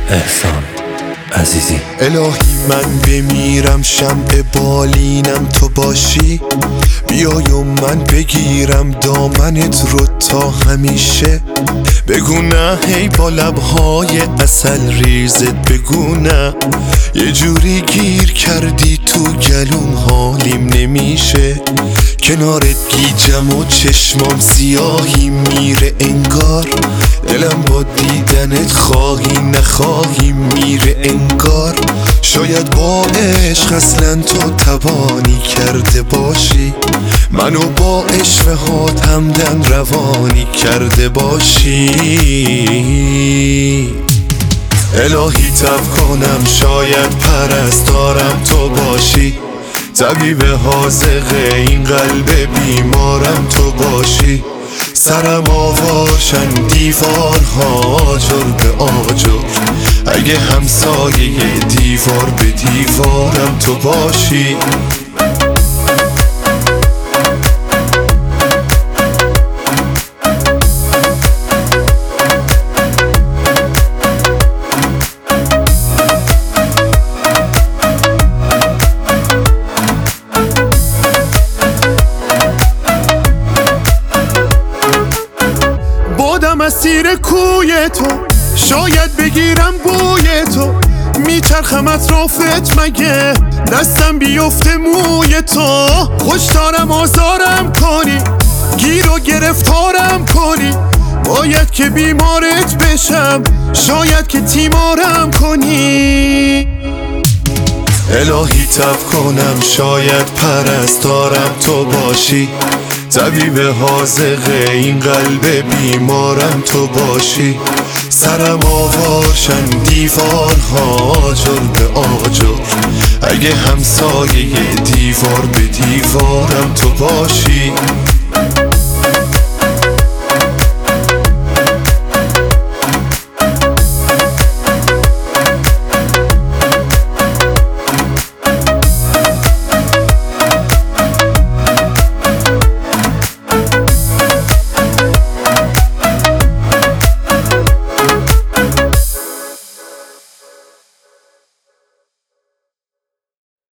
احسان عزیزی. الهی من بمیرم شمع بالینم تو باشی، بیای و من بگیرم دامنت رو تا همیشه. بگو نه هی با لبهای عسل ریزت، بگو نه یه جوری گیر کردی تو گلوم حالیم نمیشه. کنارت گیجم و چشمام سیاهی میره انگار، دلم با دیدنت خواهی نخواهی میره انگار. شاید با عشق اصلا تو توانی کرده باشی، منو با عشق هات همدن روانی کرده باشی. الهی تب کنم شاید پرستارم تو باشی، طبیب حاذق این قلب بیمارم تو باشی. سرم آواشن دیوارها آجر به آجر، اگه همسایه دیوار به دیوارم تو باشی. بادم اسیر کوی تو، شاید بگیرم بوی تو. میچرخم اطرافت مگه دستم بیفته موی تو. خوش دارم آزارم کنی، گیر و گرفتارم کنی. باید که بیمارت بشم، شاید که تیمارم کنی. الهی تب کنم شاید پرستارم تو باشی، طبیب حاذق این قلب بیمارم تو باشی. سرم آواشن دیوارها آجر به آجر، اگه همسایه دیوار به دیوارم تو باشی.